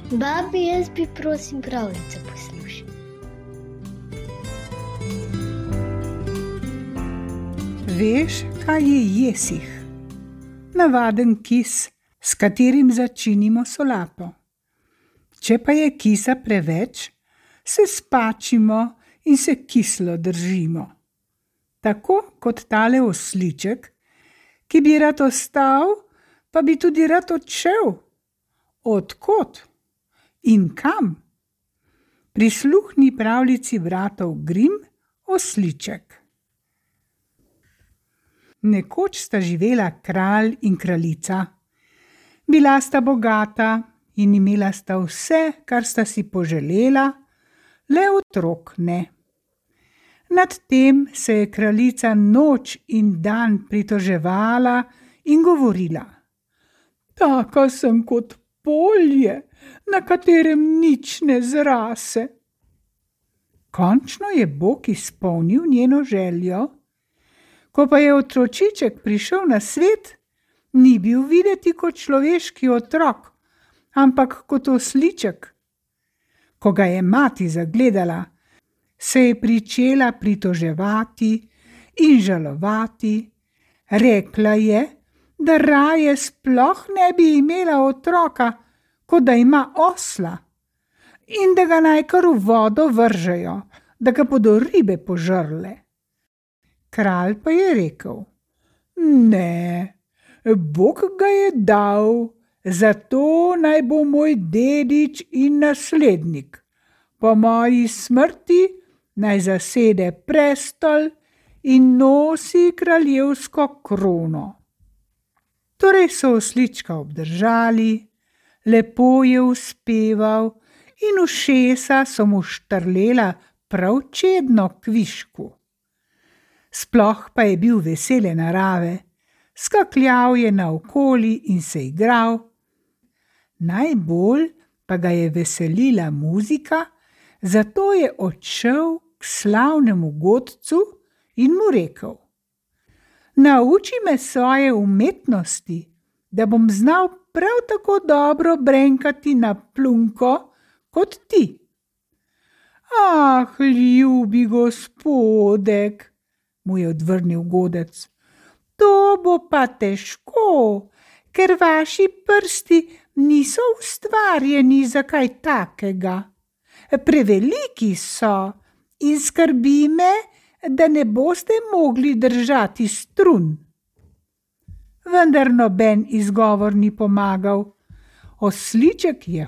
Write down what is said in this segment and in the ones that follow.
Babi, jaz bi prosim pravljico poslušal. Veš, kaj je jesih? Navaden kis, s katerim začinimo solato. Če pa je kisa preveč, se spačimo in se kislo držimo. Tako kot tale osliček, ki bi rad ostal, pa bi tudi rad odšel. Od kod in kam? Prisluhni pravljici bratov Grimm, Osliček. Nekoč sta živela kralj in kraljica. Bila sta bogata in imela sta vse, kar sta si poželela, le otrok ne. Nad tem se je kraljica noč in dan pritoževala in govorila: Taka sem kot polje, na katerem nič ne zrase. Končno je Bog izpolnil njeno željo. Ko pa je otročiček prišel na svet, ni bil videti kot človeški otrok, ampak kot osliček. Ko ga je mati zagledala, se je pričela pritoževati in žalovati. Rekla je, da raje sploh ne bi imela otroka, kot da ima osla, in da ga naj kar v vodo vržejo, da ga bodo ribe požrle. Kralj pa je rekel: Ne, Bog ga je dal, zato naj bo moj dedič in naslednik. Po moji smrti naj zasede prestol in nosi kraljevsko krono. Torej so oslička obdržali, lepo je uspeval in ušesa so mu štrlela prav čedno kvišku. Sploh pa je bil vesele narave, skakljal je naokoli in se igral. Najbolj pa ga je veselila muzika, zato je odšel k slavnemu godcu in mu rekel: Nauči me svoje umetnosti, da bom znal prav tako dobro brenkati na plunko kot ti. Ah, ljubi gospodek, mu je odvrnil godec, to bo pa težko, ker vaši prsti niso ustvarjeni za kaj takega. Preveliki so in skrbi me, da ne boste mogli držati strun. Vendar noben izgovor ni pomagal. Osliček je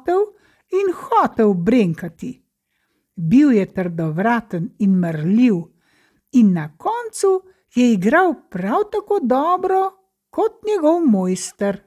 hotel brenkati. Bil je trdovraten in mrljiv in na koncu je igral prav tako dobro kot njegov mojster.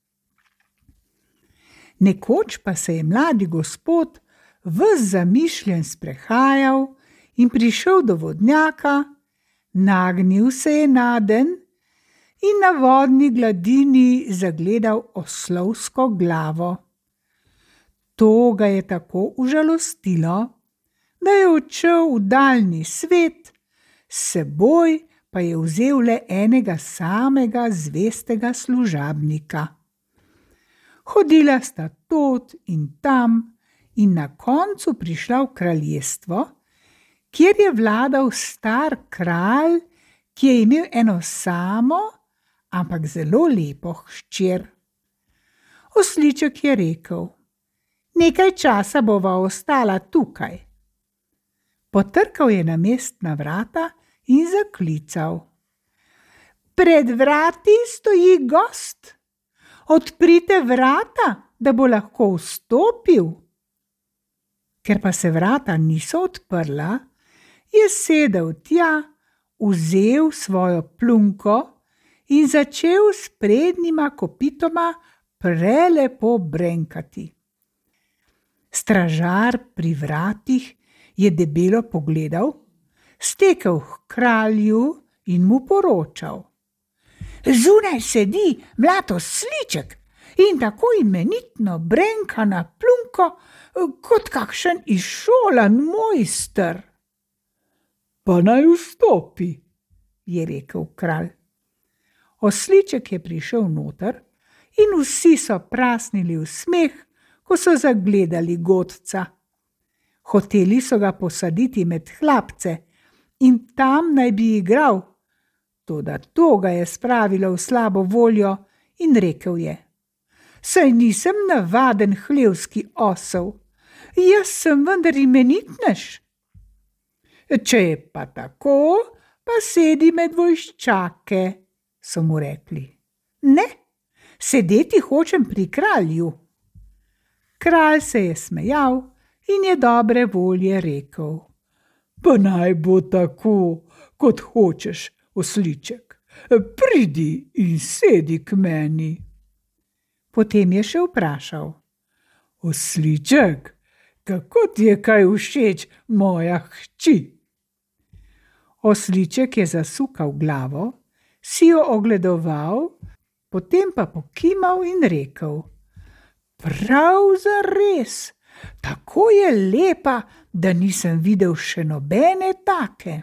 Nekoč pa se je mladi gospod ves zamišljen sprehajal in prišel do vodnjaka, nagnil se je nadenj in na vodni gladini zagledal oslovsko glavo. To ga je tako užalostilo, da je odšel v daljni svet, s seboj pa je vzel le enega samega zvestega služabnika. Hodila sta tod in tam in na koncu prišla v kraljestvo, kjer je vladal star kralj, ki je imel eno samo, ampak zelo lepo hčer. Osliček je rekel: Nekaj časa bova ostala tukaj. Potrkal je na mestna vrata in zaklical: Pred vrati stoji gost. Odprite vrata, da bo lahko vstopil. Ker pa se vrata niso odprla, je sedel tja, vzel svojo plunko in začel s prednjima kopitoma prelepo brenkati. Stražar pri vratih je debelo pogledal, stekel k kralju in mu poročal: Zunaj sedi mlad osliček in tako imenitno brenka na plunko kot kakšen izšolan mojster. Pa naj vstopi, je rekel kralj. Osliček je prišel noter in vsi so prasnili v smeh, ko so zagledali godca. Hoteli so ga posaditi med hlapce in tam naj bi igral, toda to ga je spravilo v slabo voljo in rekel je: Saj nisem navaden hlevski osel, jaz sem vendar imenitnež. Če je pa tako, pa sedi med vojščake, so mu rekli. Ne, sedeti hočem pri kralju. Kralj se je smejal in je dobre volje rekel: Pa naj bo tako, kot hočeš, osliček, pridi in sedi k meni. Potem je še vprašal: Osliček, kako ti je kaj všeč, moja hči? Osliček je zasukal glavo, si jo ogledoval, potem pa pokimal in rekel: Prav zares, tako je lepa, da nisem videl še nobene take.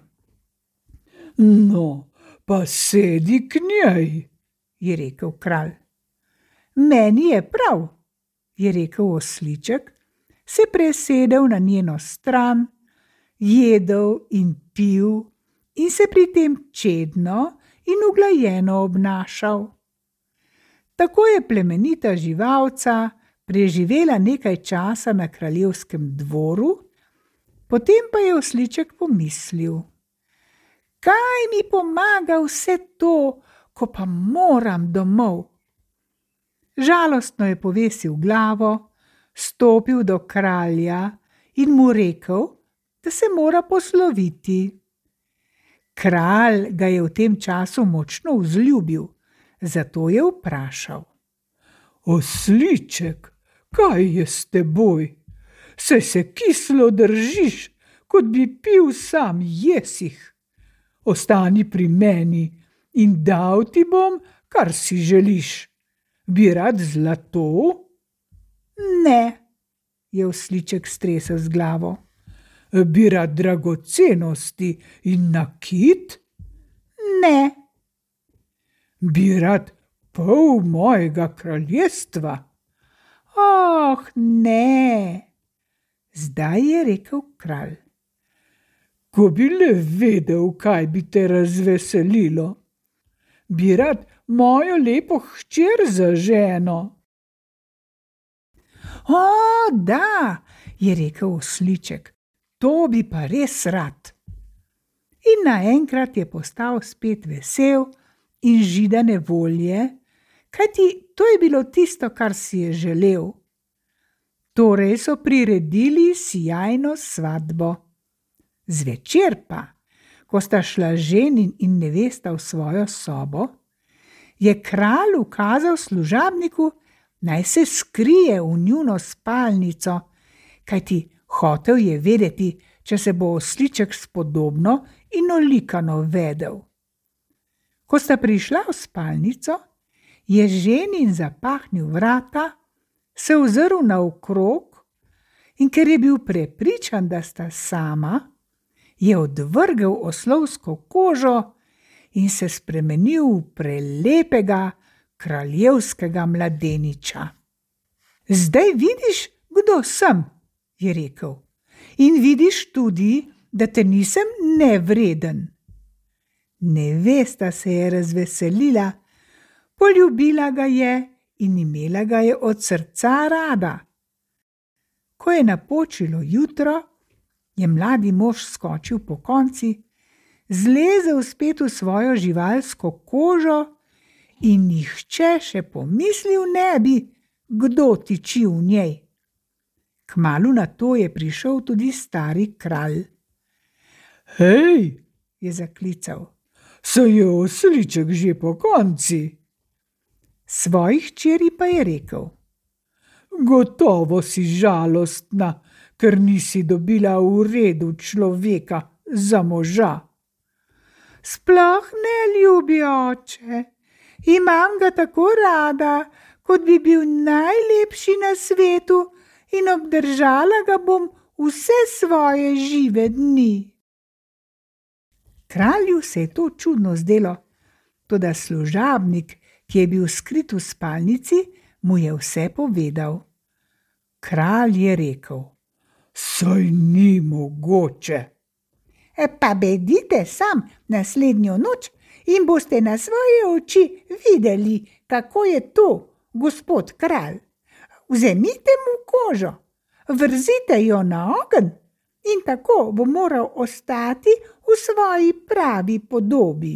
No, pa sedi k njej, je rekel kralj. Meni je prav, je rekel osliček, se presedel na njeno stran, jedel in pil in se pri tem čedno in uglajeno obnašal. Tako je plemenita živalca preživela nekaj časa na kraljevskem dvoru, potem pa je osliček pomislil: Kaj mi pomaga vse to, ko pa moram domov? Žalostno je povesil glavo, stopil do kralja in mu rekel, da se mora posloviti. Kralj ga je v tem času močno vzljubil, zato je vprašal: Osliček, kaj je s teboj? Saj se kislo držiš, kot bi pil sam jesih. Ostani pri meni in dal ti bom, kar si želiš. Bi rad zlato? Ne, je osliček stresel z glavo. Bi rad dragocenosti in nakit? Ne. Bi rad pol mojega kraljestva? Oh, ne. Zdaj je rekel kralj: Ko bi le vedel, kaj bi te razveselilo. Bi rad mojo lepo hčer za ženo? O, da, je rekel osliček, to bi pa res rad. In naenkrat je postal spet vesel in židane volje, kajti to je bilo tisto, kar si je želel. Torej so priredili sijajno svatbo. Zvečer pa, ko sta šla ženin in nevesta v svojo sobo, je kralj ukazal služabniku, naj se skrije v njuno spalnico, kajti hotel je vedeti, če se bo osliček spodobno in olikano vedel. Ko sta prišla v spalnico, je ženin zapahnil vrata, se ozrl naokrog in ker je bil prepričan, da sta sama, je odvrgel oslovsko kožo in se spremenil v prelepega kraljevskega mladeniča. Zdaj vidiš, kdo sem, je rekel, in vidiš tudi, da te nisem nevreden. Nevesta se je razveselila, poljubila ga je in imela ga je od srca rada. Ko je napočilo jutro, je mladi mož skočil pokonci, zlezel spet v svojo živalsko kožo in nihče še pomislil ne bi, kdo tiči v njej. Kmalu na to je prišel tudi stari kralj. Hej, je zaklical, saj je osliček že pokonci. Svoji hčeri pa je rekel: Gotovo si žalostna, ker nisi dobila v redu človeka za moža. Sploh ne, ljubi oče, imam ga tako rada, kot bi bil najlepši na svetu in obdržala ga bom vse svoje žive dni. Kralju se je to čudno zdelo, toda služabnik, ki je bil skrit v spalnici, mu je vse povedal. Kralj je rekel: Saj ni mogoče. Pa bedite sam naslednjo noč in boste na svoje oči videli, kako je to, gospod kralj. Vzemite mu kožo, vrzite jo na ogenj in tako bo moral ostati v svoji pravi podobi.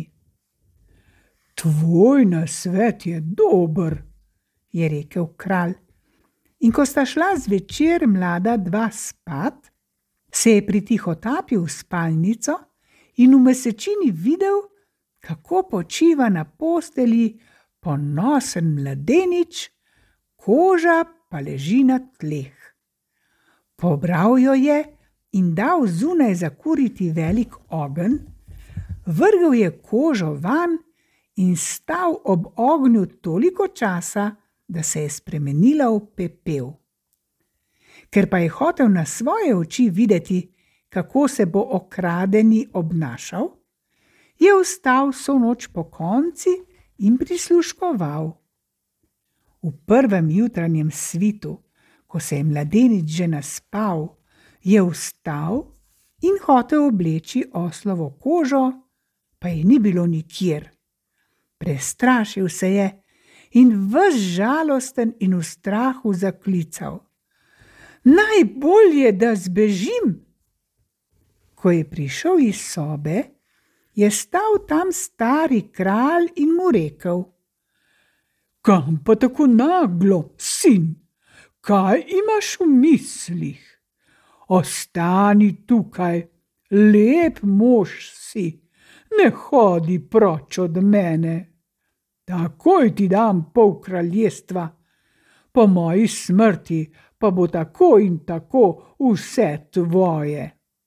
Tvoj nasvet je dober, je rekel kralj. In ko sta šla zvečer mlada dva spat, se je pritihotapil v spalnico in v mesečini videl, kako počiva na postelji ponosen mladenič, koža pa leži na tleh. Pobral jo je in dal zunaj zakuriti velik ogenj, vrgel je kožo van in stal ob ognju toliko časa, da se je spremenila v pepel. Ker pa je hotel na svoje oči videti, kako se bo okradeni obnašal, je vstal vso noč pokonci in prisluškoval. V prvem jutranjem svitu, ko se je mladenič že naspal, je vstal in hotel obleči oslovo kožo, pa je ni bilo nikjer. Prestrašil se je in ves žalosten in v strahu zaklical: Najbolje, da zbežim. Ko je prišel iz sobe, je stal tam stari kralj in mu rekel: Kam pa tako naglo, sin? Kaj imaš v mislih? Ostani tukaj, lep mož si, ne hodi proč od mene. Takoj ti dam pol kraljestva, po moji smrti pa bo tako in tako vse tvoje.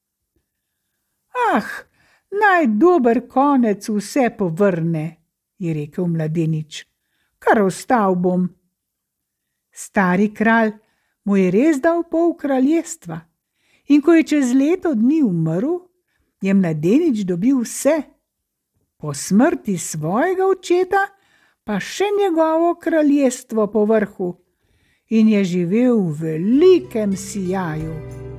Ah, naj dober konec vse povrne, je rekel mladenič, kar ostal bom. Stari kralj mu je res dal pol kraljestva in ko je čez leto dni umrl, je mladenič dobil vse. Po smrti svojega očeta pa še njegovo kraljestvo po vrhu in je živel v velikem sijaju.